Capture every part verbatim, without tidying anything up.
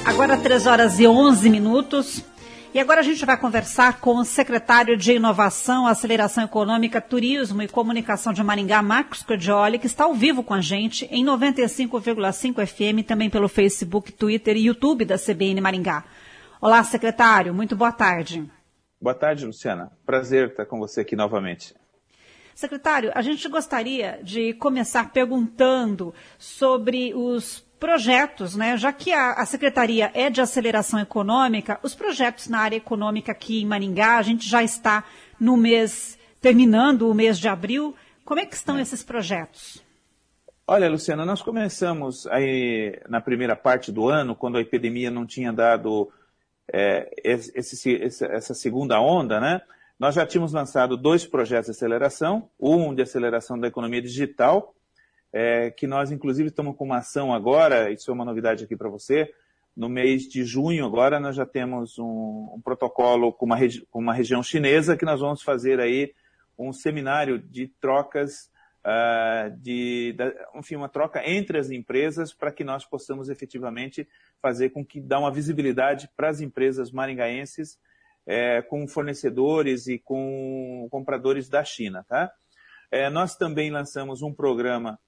Agora três horas e onze minutos. E agora a gente vai conversar com o secretário de Inovação, Aceleração Econômica, Turismo e Comunicação de Maringá, Marcos Credioli, que está ao vivo com a gente em noventa e cinco vírgula cinco F M, também pelo Facebook, Twitter e YouTube da C B N Maringá. Olá, secretário, muito boa tarde. Boa tarde, Luciana. Prazer estar com você aqui novamente. Secretário, a gente gostaria de começar perguntando sobre os projetos, né? Já que a, a Secretaria é de Aceleração Econômica, os projetos na área econômica aqui em Maringá, a gente já está no mês, terminando o mês de abril. Como é que estão é. esses projetos? Olha, Luciana, nós começamos aí na primeira parte do ano, quando a epidemia não tinha dado é, esse, esse, essa segunda onda, né? Nós já tínhamos lançado dois projetos de aceleração, um de aceleração da economia digital, É, que nós, inclusive, estamos com uma ação agora, isso é uma novidade aqui para você, no mês de junho agora nós já temos um, um protocolo com uma, com uma região chinesa que nós vamos fazer aí um seminário de trocas, uh, de, da, enfim, uma troca entre as empresas para que nós possamos efetivamente fazer com que dá uma visibilidade para as empresas maringaenses é, com fornecedores e com compradores da China, tá? É, nós também lançamos um programa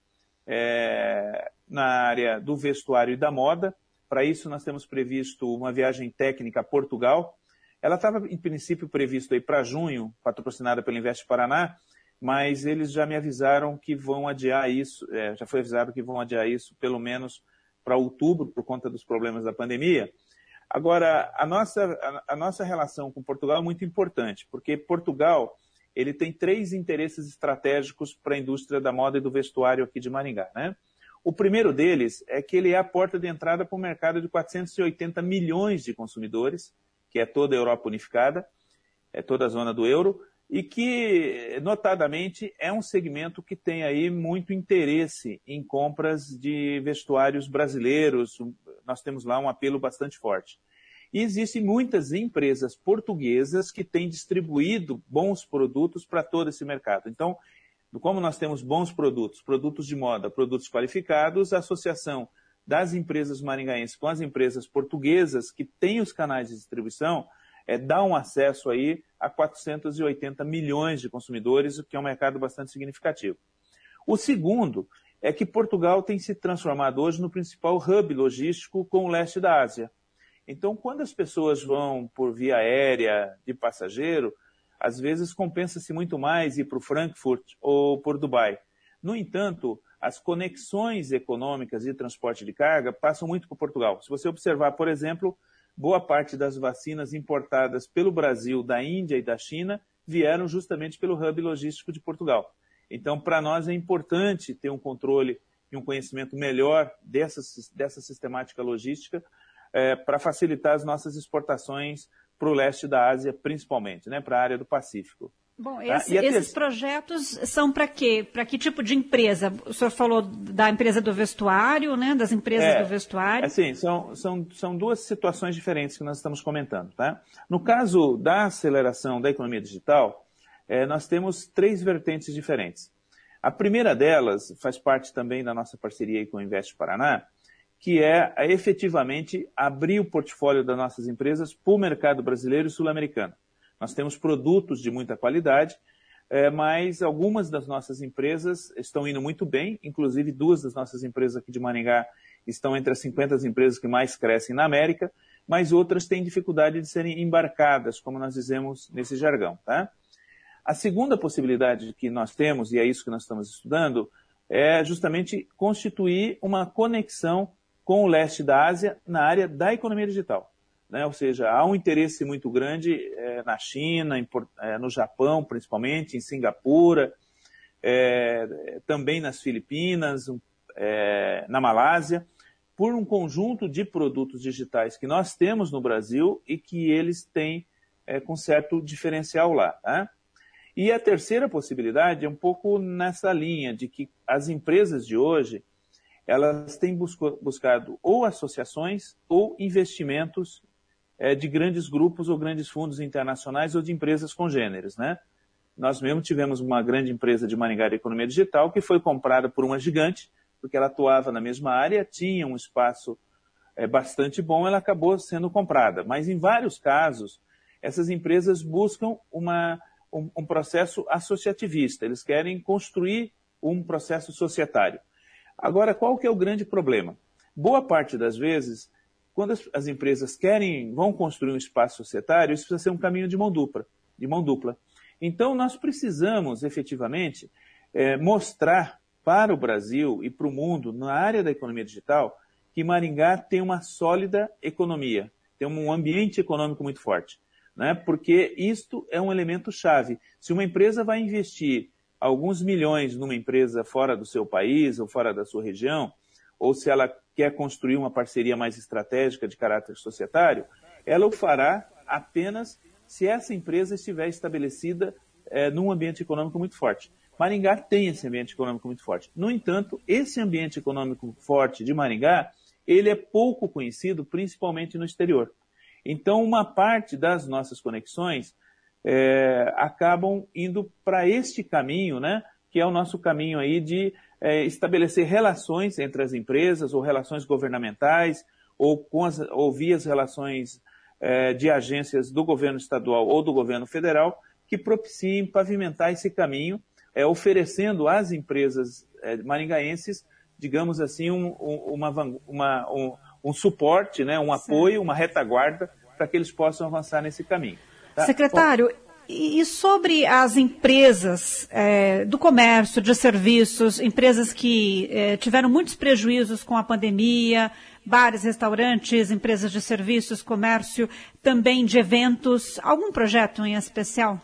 É, na área do vestuário e da moda. Para isso, nós temos previsto uma viagem técnica a Portugal. Ela estava, em princípio, prevista aí para junho, patrocinada pelo Invest Paraná, mas eles já me avisaram que vão adiar isso, é, já foi avisado que vão adiar isso pelo menos para outubro, por conta dos problemas da pandemia. Agora, a nossa, a, a nossa relação com Portugal é muito importante, porque Portugal ele tem três interesses estratégicos para a indústria da moda e do vestuário aqui de Maringá, né? O primeiro deles é que ele é a porta de entrada para um mercado de quatrocentos e oitenta milhões de consumidores, que é toda a Europa unificada, é toda a zona do euro, e que, notadamente, é um segmento que tem aí muito interesse em compras de vestuários brasileiros. Nós temos lá um apelo bastante forte. E existem muitas empresas portuguesas que têm distribuído bons produtos para todo esse mercado. Então, como nós temos bons produtos, produtos de moda, produtos qualificados, a associação das empresas maringaenses com as empresas portuguesas que têm os canais de distribuição é, dá um acesso aí a quatrocentos e oitenta milhões de consumidores, o que é um mercado bastante significativo. O segundo é que Portugal tem se transformado hoje no principal hub logístico com o leste da Ásia. Então, quando as pessoas vão por via aérea de passageiro, às vezes compensa-se muito mais ir para o Frankfurt ou por Dubai. No entanto, as conexões econômicas de transporte de carga passam muito por Portugal. Se você observar, por exemplo, boa parte das vacinas importadas pelo Brasil, da Índia e da China vieram justamente pelo hub logístico de Portugal. Então, para nós é importante ter um controle e um conhecimento melhor dessa, dessa sistemática logística, É, para facilitar as nossas exportações para o leste da Ásia, principalmente, né, para a área do Pacífico. Bom, esse, tá? esses ter... projetos são para quê? Para que tipo de empresa? O senhor falou da empresa do vestuário, né, das empresas é, do vestuário. Assim, são, são, são duas situações diferentes que nós estamos comentando. Tá? No caso da aceleração da economia digital, é, nós temos três vertentes diferentes. A primeira delas faz parte também da nossa parceria aí com o Invest Paraná, que é efetivamente abrir o portfólio das nossas empresas para o mercado brasileiro e sul-americano. Nós temos produtos de muita qualidade, é, mas algumas das nossas empresas estão indo muito bem, inclusive duas das nossas empresas aqui de Maringá estão entre as cinquenta empresas que mais crescem na América, mas outras têm dificuldade de serem embarcadas, como nós dizemos nesse jargão. Tá? A segunda possibilidade que nós temos, e é isso que nós estamos estudando, é justamente constituir uma conexão com o leste da Ásia na área da economia digital. Né? Ou seja, há um interesse muito grande é, na China, em, é, no Japão principalmente, em Singapura, é, também nas Filipinas, é, na Malásia, por um conjunto de produtos digitais que nós temos no Brasil e que eles têm é, com certo diferencial lá. Tá? E a terceira possibilidade é um pouco nessa linha de que as empresas de hoje elas têm busco, buscado ou associações ou investimentos é, de grandes grupos ou grandes fundos internacionais ou de empresas congêneres, né? Nós mesmo tivemos uma grande empresa de Maringá de economia digital que foi comprada por uma gigante, porque ela atuava na mesma área, tinha um espaço é, bastante bom, ela acabou sendo comprada. Mas, em vários casos, essas empresas buscam uma, um, um processo associativista. Eles querem construir um processo societário. Agora, qual que é o grande problema? Boa parte das vezes, quando as, as empresas querem, vão construir um espaço societário, isso precisa ser um caminho de mão dupla. De mão dupla. Então, nós precisamos, efetivamente, é, mostrar para o Brasil e para o mundo, na área da economia digital, que Maringá tem uma sólida economia, tem um ambiente econômico muito forte, né? Porque isto é um elemento chave. Se uma empresa vai investir alguns milhões numa empresa fora do seu país ou fora da sua região, ou se ela quer construir uma parceria mais estratégica de caráter societário, ela o fará apenas se essa empresa estiver estabelecida é, num ambiente econômico muito forte. Maringá tem esse ambiente econômico muito forte. No entanto, esse ambiente econômico forte de Maringá, ele é pouco conhecido, principalmente no exterior. Então, uma parte das nossas conexões é, acabam indo para este caminho, né, que é o nosso caminho aí de é, estabelecer relações entre as empresas, ou relações governamentais, ou, com as, ou via as relações é, de agências do governo estadual ou do governo federal, que propiciem pavimentar esse caminho, é, oferecendo às empresas é, maringaenses, digamos assim, um, uma, uma, um, um suporte, né, um apoio, uma retaguarda, para que eles possam avançar nesse caminho. Tá? Secretário, Bom, e sobre as empresas é, do comércio, de serviços, empresas que é, tiveram muitos prejuízos com a pandemia, bares, restaurantes, empresas de serviços, comércio, também de eventos, algum projeto em especial?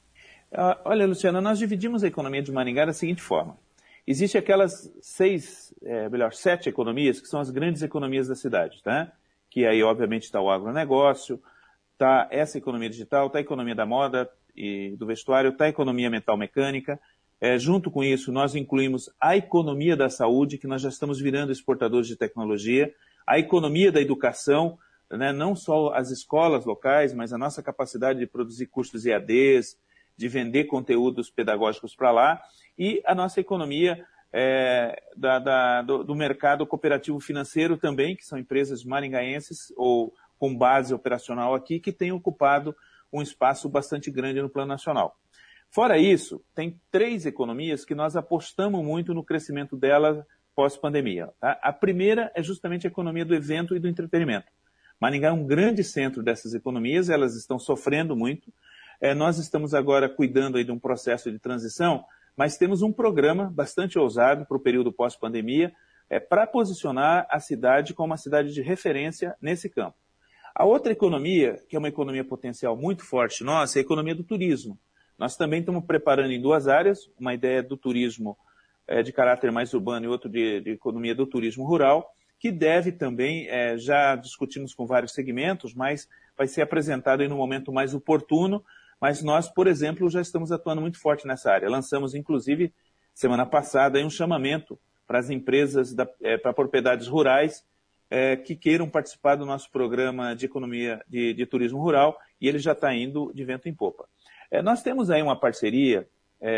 Olha, Luciana, nós dividimos a economia de Maringá da seguinte forma. Existem aquelas seis, é, melhor, sete economias, que são as grandes economias da cidade, tá? Que aí, obviamente, está o agronegócio, está essa economia digital, está a economia da moda e do vestuário, está a economia metal-mecânica. É, junto com isso, nós incluímos a economia da saúde, que nós já estamos virando exportadores de tecnologia, a economia da educação, né, não só as escolas locais, mas a nossa capacidade de produzir cursos E A Ds, de vender conteúdos pedagógicos para lá, e a nossa economia é, da, da, do, do mercado cooperativo financeiro também, que são empresas maringaenses ou com base operacional aqui, que têm ocupado um espaço bastante grande no plano nacional. Fora isso, tem três economias que nós apostamos muito no crescimento delas pós-pandemia. Tá? A primeira é justamente a economia do evento e do entretenimento. Maringá é um grande centro dessas economias, elas estão sofrendo muito. É, nós estamos agora cuidando aí de um processo de transição, mas temos um programa bastante ousado para o período pós-pandemia, é, para posicionar a cidade como uma cidade de referência nesse campo. A outra economia, que é uma economia potencial muito forte nossa, é a economia do turismo. Nós também estamos preparando em duas áreas, uma ideia do turismo é, de caráter mais urbano e outra de, de economia do turismo rural, que deve também, é, já discutimos com vários segmentos, mas vai ser apresentado em um momento mais oportuno. Mas nós, por exemplo, já estamos atuando muito forte nessa área. Lançamos, inclusive, semana passada, um chamamento para as empresas, da, é, para propriedades rurais, é, que queiram participar do nosso programa de economia de, de turismo rural, e ele já está indo de vento em popa. É, nós temos aí uma parceria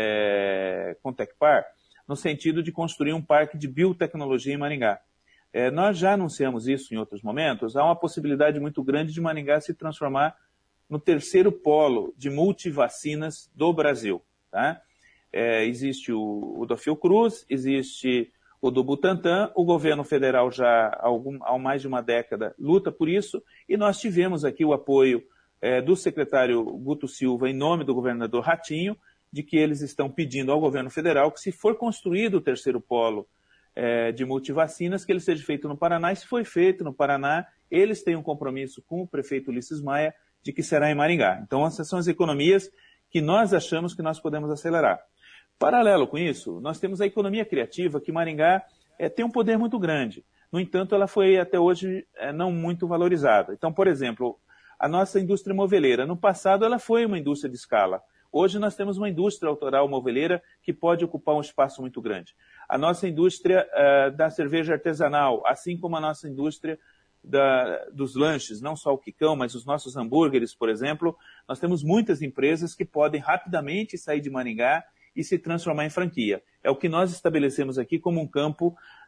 é, com o Tecpar, no sentido de construir um parque de biotecnologia em Maringá. É, nós já anunciamos isso em outros momentos, há uma possibilidade muito grande de Maringá se transformar no terceiro polo de multivacinas do Brasil. Tá? É, existe o, o da Fiocruz, existe o do Butantan, o governo federal já há, algum, há mais de uma década luta por isso, e nós tivemos aqui o apoio é, do secretário Guto Silva, em nome do governador Ratinho, de que eles estão pedindo ao governo federal que, se for construído o terceiro polo é, de multivacinas, que ele seja feito no Paraná, e se foi feito no Paraná, eles têm um compromisso com o prefeito Ulisses Maia de que será em Maringá. Então, essas são as economias que nós achamos que nós podemos acelerar. Paralelo com isso, nós temos a economia criativa, que Maringá é, tem um poder muito grande. No entanto, ela foi até hoje é, não muito valorizada. Então, por exemplo, a nossa indústria moveleira, no passado ela foi uma indústria de escala. Hoje nós temos uma indústria autoral moveleira que pode ocupar um espaço muito grande. A nossa indústria uh, da cerveja artesanal, assim como a nossa indústria Da, dos lanches, não só o quicão, mas os nossos hambúrgueres, por exemplo, nós temos muitas empresas que podem rapidamente sair de Maringá e se transformar em franquia. É o que nós estabelecemos aqui como um campo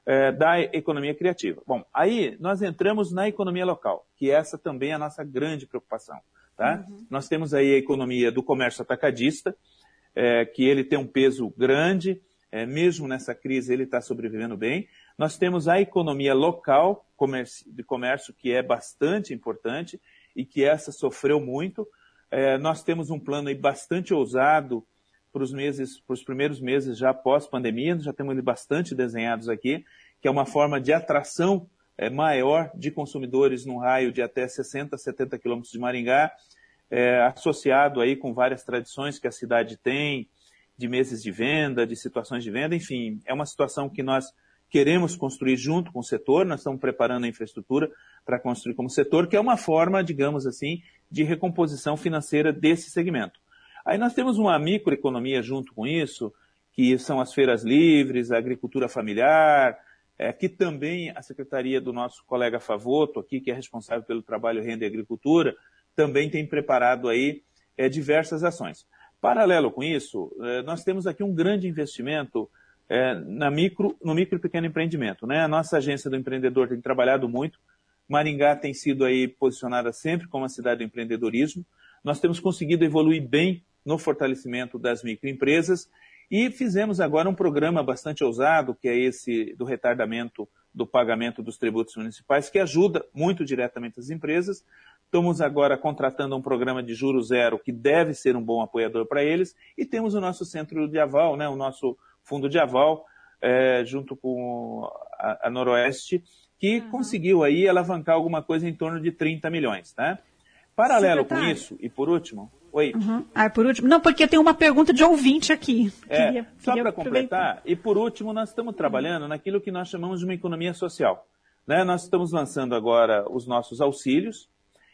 é, da economia criativa. Bom, aí nós entramos na economia local, que essa também é a nossa grande preocupação. Tá? Uhum. Nós temos aí a economia do comércio atacadista, é, que ele tem um peso grande, é, mesmo nessa crise ele está sobrevivendo bem. Nós temos a economia local comércio, de comércio, que é bastante importante e que essa sofreu muito. É, nós temos um plano aí bastante ousado para os meses, para os primeiros meses já pós-pandemia, já temos ele bastante desenhados aqui, que é uma forma de atração é, maior de consumidores num raio de até sessenta, setenta quilômetros de Maringá, é, associado aí com várias tradições que a cidade tem, de meses de venda, de situações de venda, enfim, é uma situação que nós queremos construir junto com o setor, nós estamos preparando a infraestrutura para construir como setor, que é uma forma, digamos assim, de recomposição financeira desse segmento. Aí nós temos uma microeconomia junto com isso, que são as feiras livres, a agricultura familiar, é, que também a secretaria do nosso colega Favoto, aqui, que é responsável pelo trabalho, renda e agricultura, também tem preparado aí é, diversas ações. Paralelo com isso, é, nós temos aqui um grande investimento é, na micro, no micro e pequeno empreendimento. Né? A nossa agência do empreendedor tem trabalhado muito, Maringá tem sido aí posicionada sempre como a cidade do empreendedorismo, nós temos conseguido evoluir bem no fortalecimento das microempresas e fizemos agora um programa bastante ousado, que é esse do retardamento do pagamento dos tributos municipais, que ajuda muito diretamente as empresas. Estamos agora contratando um programa de juros zero, que deve ser um bom apoiador para eles, e temos o nosso centro de aval, né, o nosso fundo de aval, é, junto com a, a Noroeste, que uhum. conseguiu aí alavancar alguma coisa em torno de trinta milhões. Né? Paralelo Secretário. com isso, e por último... Oi. Uhum. Ah, por último, não, porque tem uma pergunta de ouvinte aqui. É, queria, só para completar, e por último, nós estamos trabalhando naquilo que nós chamamos de uma economia social. Né? Nós estamos lançando agora os nossos auxílios.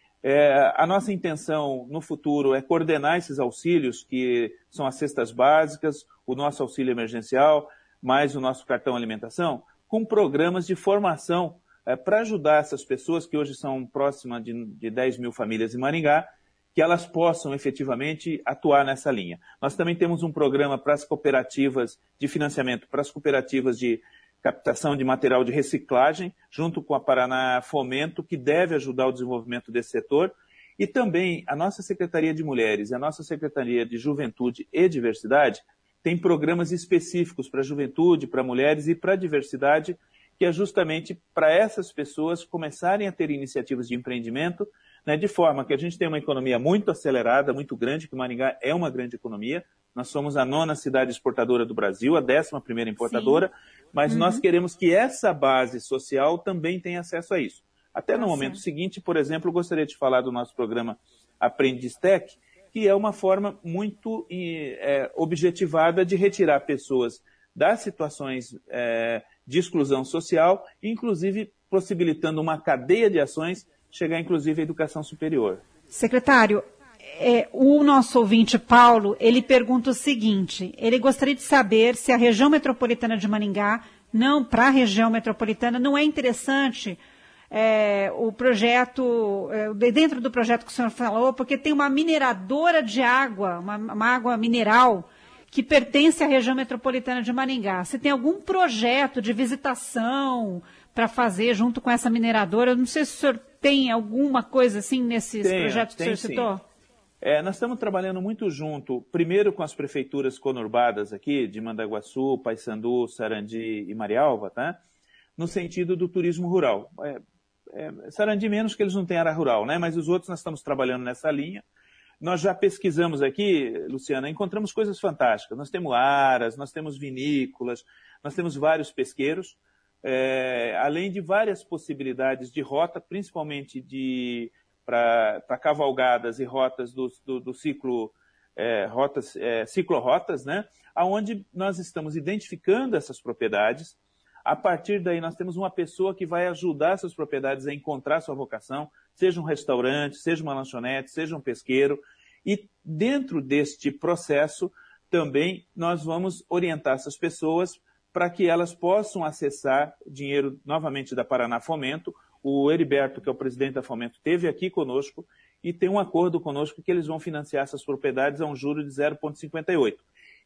É, a nossa intenção no futuro é coordenar esses auxílios, que são as cestas básicas, o nosso auxílio emergencial, mais o nosso cartão alimentação, com programas de formação é, para ajudar essas pessoas, que hoje são próximas de, de dez mil famílias em Maringá, que elas possam efetivamente atuar nessa linha. Nós também temos um programa para as cooperativas de financiamento, para as cooperativas de captação de material de reciclagem, junto com a Paraná Fomento, que deve ajudar o desenvolvimento desse setor. E também a nossa Secretaria de Mulheres e a nossa Secretaria de Juventude e Diversidade tem programas específicos para a juventude, para mulheres e para a diversidade, que é justamente para essas pessoas começarem a ter iniciativas de empreendimento, né, de forma que a gente tem uma economia muito acelerada, muito grande, que Maringá é uma grande economia. Nós somos a nona cidade exportadora do Brasil, a décima primeira importadora, Sim. mas uhum. nós queremos que essa base social também tenha acesso a isso. Até no Nossa. momento seguinte, por exemplo, eu gostaria de falar do nosso programa Aprendiz Tech, que é uma forma muito é, objetivada de retirar pessoas das situações é, de exclusão social, inclusive possibilitando uma cadeia de ações, chegar inclusive à educação superior. Secretário, é, o nosso ouvinte Paulo, ele pergunta o seguinte, ele gostaria de saber se a região metropolitana de Maringá, não, para a região metropolitana, não é interessante é, o projeto, é, dentro do projeto que o senhor falou, porque tem uma mineradora de água, uma, uma água mineral, que pertence à região metropolitana de Maringá. Se tem algum projeto de visitação para fazer junto com essa mineradora, eu não sei se o senhor tem alguma coisa assim nesses tem, projetos que tem, o senhor citou? É, nós estamos trabalhando muito junto, primeiro com as prefeituras conurbadas aqui, de Mandaguaçu, Paissandu, Sarandi e Marialva, tá? No sentido do turismo rural. É, é, Sarandi menos que eles não têm área rural, né? Mas os outros nós estamos trabalhando nessa linha. Nós já pesquisamos aqui, Luciana, encontramos coisas fantásticas. Nós temos aras, nós temos vinícolas, nós temos vários pesqueiros, é, além de várias possibilidades de rota, principalmente de para cavalgadas e rotas do, do, do ciclo, é, rotas, é, ciclorotas, né? Onde nós estamos identificando essas propriedades. A partir daí nós temos uma pessoa que vai ajudar essas propriedades a encontrar sua vocação, seja um restaurante, seja uma lanchonete, seja um pesqueiro. E dentro deste processo também nós vamos orientar essas pessoas para que elas possam acessar dinheiro novamente da Paraná Fomento. O Heriberto, que é o presidente da Fomento, esteve aqui conosco e tem um acordo conosco que eles vão financiar essas propriedades a um juro de zero vírgula cinquenta e oito.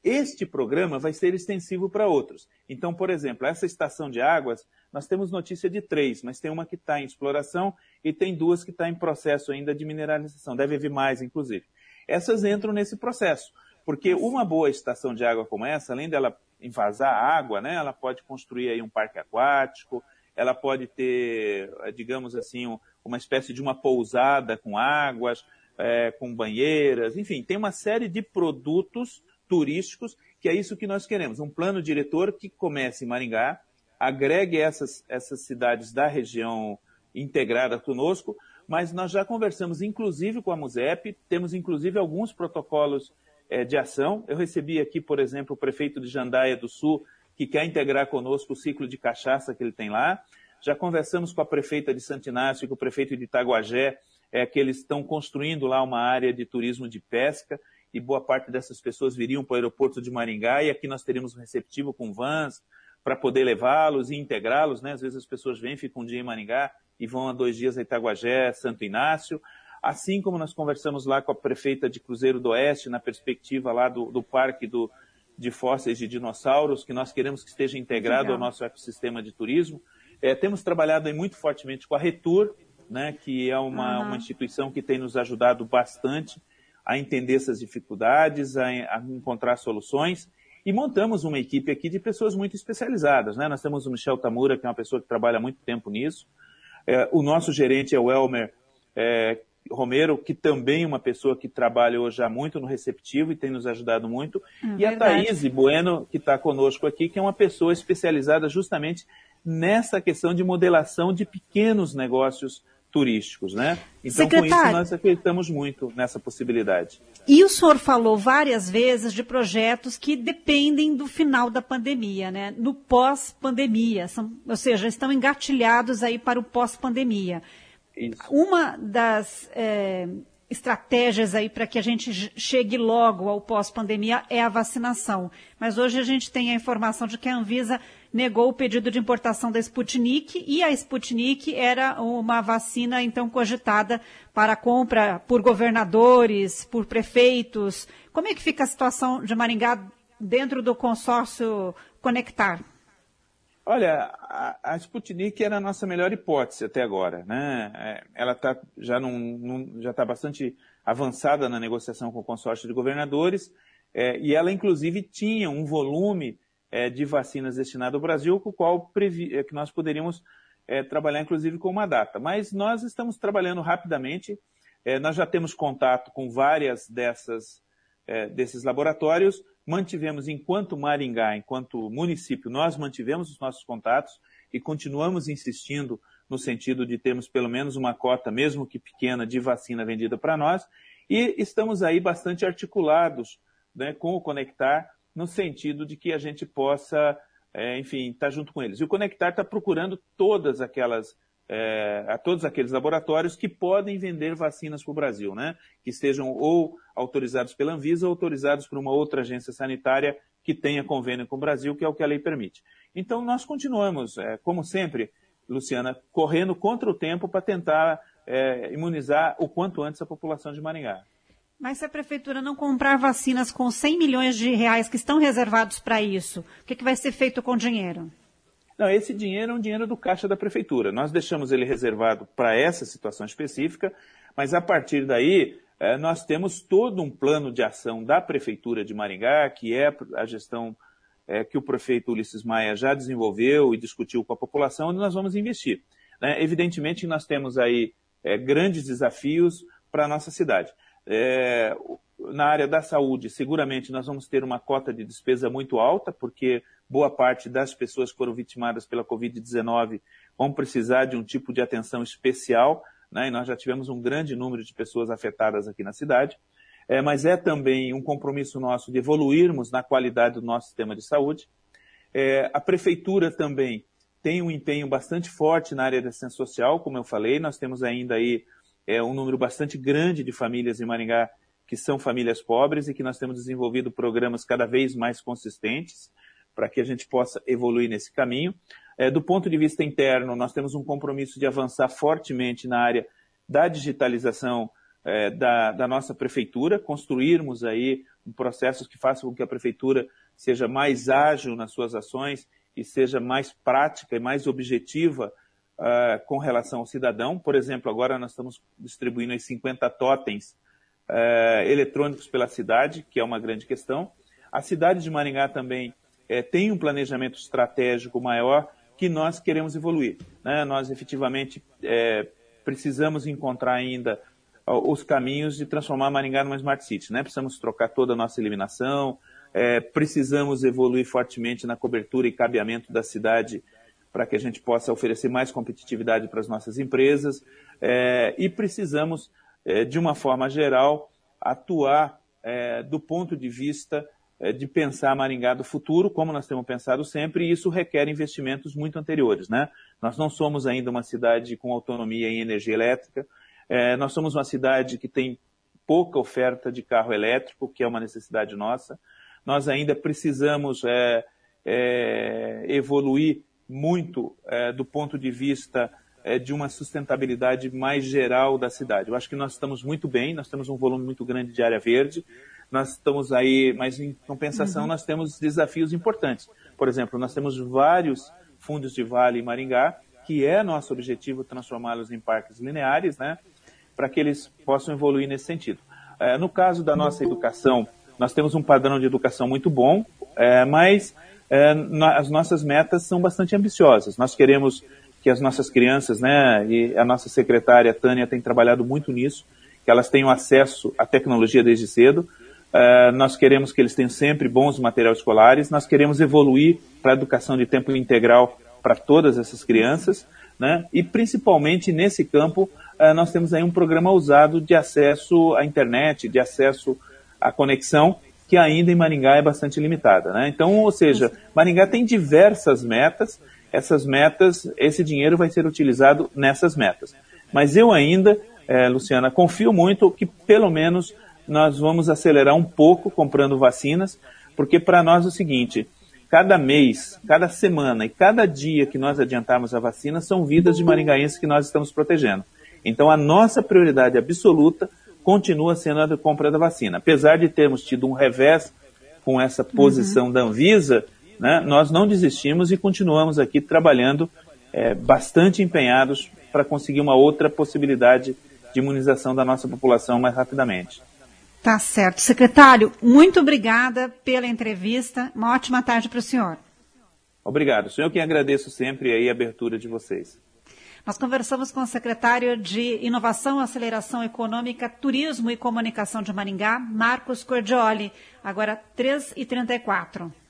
Este programa vai ser extensivo para outros. Então, por exemplo, essa estação de águas, nós temos notícia de três, mas tem uma que está em exploração e tem duas que está em processo ainda de mineralização. Deve haver mais, inclusive. Essas entram nesse processo, porque uma boa estação de água como essa, além dela envasar água, né, ela pode construir aí um parque aquático, ela pode ter, digamos assim, uma espécie de uma pousada com águas, é, com banheiras, enfim, tem uma série de produtos turísticos, que é isso que nós queremos. Um plano diretor que comece em Maringá, agregue essas, essas cidades da região integrada conosco, mas nós já conversamos inclusive com a MUSEP, temos inclusive alguns protocolos é, de ação. Eu recebi aqui, por exemplo, o prefeito de Jandaia do Sul, que quer integrar conosco o ciclo de cachaça que ele tem lá. Já conversamos com a prefeita de Santo Inácio e com o prefeito de Itaguajé, é, que eles estão construindo lá uma área de turismo de pesca, e boa parte dessas pessoas viriam para o aeroporto de Maringá, e aqui nós teríamos um receptivo com vans para poder levá-los e integrá-los, né? Às vezes as pessoas vêm, ficam um dia em Maringá e vão a dois dias a Itaguajé, Santo Inácio. Assim como nós conversamos lá com a prefeita de Cruzeiro do Oeste, na perspectiva lá do, do Parque do, de Fósseis de Dinossauros, que nós queremos que esteja integrado Legal. Ao nosso ecossistema de turismo. É, temos trabalhado aí muito fortemente com a Retur, né, que é uma, uhum. uma instituição que tem nos ajudado bastante a entender essas dificuldades, a, a encontrar soluções, e montamos uma equipe aqui de pessoas muito especializadas, né? Nós temos o Michel Tamura, que é uma pessoa que trabalha há muito tempo nisso, é, o nosso gerente é o Elmer é, Romero, que também é uma pessoa que trabalha já muito no receptivo e tem nos ajudado muito, hum, e verdade. A Thaís Bueno, que está conosco aqui, que é uma pessoa especializada justamente nessa questão de modelação de pequenos negócios turísticos, né? Então, Secretário, com isso, nós acreditamos muito nessa possibilidade. E o senhor falou várias vezes de projetos que dependem do final da pandemia, né? No pós-pandemia, são, ou seja, estão engatilhados aí para o pós-pandemia. Isso. Uma das é, estratégias aí para que a gente chegue logo ao pós-pandemia é a vacinação. Mas hoje a gente tem a informação de que a Anvisa negou o pedido de importação da Sputnik, e a Sputnik era uma vacina, então, cogitada para compra por governadores, por prefeitos. Como é que fica a situação de Maringá dentro do consórcio Conectar? Olha, a, a Sputnik era a nossa melhor hipótese até agora, né? Ela tá, já num, num, já está bastante avançada na negociação com o consórcio de governadores, é, e ela, inclusive, tinha um volume É, de vacinas destinado ao Brasil, com o qual previ, é, que nós poderíamos é, trabalhar, inclusive, com uma data. Mas nós estamos trabalhando rapidamente, é, nós já temos contato com várias dessas, é, desses laboratórios, mantivemos, enquanto Maringá, enquanto município, nós mantivemos os nossos contatos e continuamos insistindo no sentido de termos pelo menos uma cota, mesmo que pequena, de vacina vendida para nós, e estamos aí bastante articulados, né, com o Conectar, no sentido de que a gente possa, é, enfim, estar junto com eles. E o Conectar está procurando todas aquelas, é, a todos aqueles laboratórios que podem vender vacinas para o Brasil, né? Que estejam ou autorizados pela Anvisa ou autorizados por uma outra agência sanitária que tenha convênio com o Brasil, que é o que a lei permite. Então, nós continuamos, é, como sempre, Luciana, correndo contra o tempo para tentar é, imunizar o quanto antes a população de Maringá. Mas se a prefeitura não comprar vacinas com cem milhões de reais que estão reservados para isso, o que, que vai ser feito com o dinheiro? Não, esse dinheiro é um dinheiro do caixa da prefeitura. Nós deixamos ele reservado para essa situação específica, mas a partir daí eh, nós temos todo um plano de ação da prefeitura de Maringá, que é a gestão eh, que o prefeito Ulisses Maia já desenvolveu e discutiu com a população, onde nós vamos investir. Né? Evidentemente, nós temos aí eh, grandes desafios para a nossa cidade. É, na área da saúde, seguramente nós vamos ter uma cota de despesa muito alta, porque boa parte das pessoas que foram vitimadas pela covid dezenove vão precisar de um tipo de atenção especial, né? E nós já tivemos um grande número de pessoas afetadas aqui na cidade, é, mas é também um compromisso nosso de evoluirmos na qualidade do nosso sistema de saúde. É, a prefeitura também tem um empenho bastante forte na área da assistência social, como eu falei, nós temos ainda aí é um número bastante grande de famílias em Maringá que são famílias pobres e que nós temos desenvolvido programas cada vez mais consistentes para que a gente possa evoluir nesse caminho. É, do ponto de vista interno, nós temos um compromisso de avançar fortemente na área da digitalização é, da, da nossa prefeitura, construirmos aí processos que façam com que a prefeitura seja mais ágil nas suas ações e seja mais prática e mais objetiva uh, com relação ao cidadão. Por exemplo, agora nós estamos distribuindo os cinquenta totens uh, eletrônicos pela cidade, que é uma grande questão. A cidade de Maringá também uh, tem um planejamento estratégico maior que nós queremos evoluir, né? Nós efetivamente uh, precisamos encontrar ainda os caminhos de transformar Maringá numa Smart City, né? Precisamos trocar toda a nossa iluminação, é, precisamos evoluir fortemente na cobertura e cabeamento da cidade para que a gente possa oferecer mais competitividade para as nossas empresas, é, e precisamos, é, de uma forma geral, atuar é, do ponto de vista é, de pensar Maringá do futuro, como nós temos pensado sempre, e isso requer investimentos muito anteriores, né? Nós não somos ainda uma cidade com autonomia em energia elétrica. É, nós somos uma cidade que tem pouca oferta de carro elétrico, que é uma necessidade nossa. Nós ainda precisamos é, é, evoluir muito é, do ponto de vista é, de uma sustentabilidade mais geral da cidade. Eu acho que nós estamos muito bem, nós temos um volume muito grande de área verde, nós estamos aí, mas em compensação uhum. nós temos desafios importantes. Por exemplo, nós temos vários fundos de vale em Maringá, que é nosso objetivo transformá-los em parques lineares, né, para que eles possam evoluir nesse sentido. É, no caso da nossa educação, nós temos um padrão de educação muito bom, é, mas é, na, as nossas metas são bastante ambiciosas. Nós queremos que as nossas crianças, né, e a nossa secretária Tânia tem trabalhado muito nisso, que elas tenham acesso à tecnologia desde cedo. É, nós queremos que eles tenham sempre bons materiais escolares, nós queremos evoluir para a educação de tempo integral para todas essas crianças, né? E principalmente nesse campo uh, nós temos aí um programa usado de acesso à internet, de acesso à conexão, que ainda em Maringá é bastante limitada, né? Então, ou seja, Maringá tem diversas metas, essas metas, esse dinheiro vai ser utilizado nessas metas. Mas eu ainda, eh, Luciana, confio muito que pelo menos nós vamos acelerar um pouco comprando vacinas, porque para nós é o seguinte: cada mês, cada semana e cada dia que nós adiantarmos a vacina são vidas de maringaenses que nós estamos protegendo. Então, a nossa prioridade absoluta continua sendo a compra da vacina. Apesar de termos tido um revés com essa posição uhum. da Anvisa, né, nós não desistimos e continuamos aqui trabalhando é, bastante empenhados para conseguir uma outra possibilidade de imunização da nossa população mais rapidamente. Tá certo. Secretário, muito obrigada pela entrevista. Uma ótima tarde para o senhor. Obrigado. Sou eu quem agradeço sempre aí a abertura de vocês. Nós conversamos com o secretário de Inovação, Aceleração Econômica, Turismo e Comunicação de Maringá, Marcos Cordioli. Agora, três e trinta e quatro.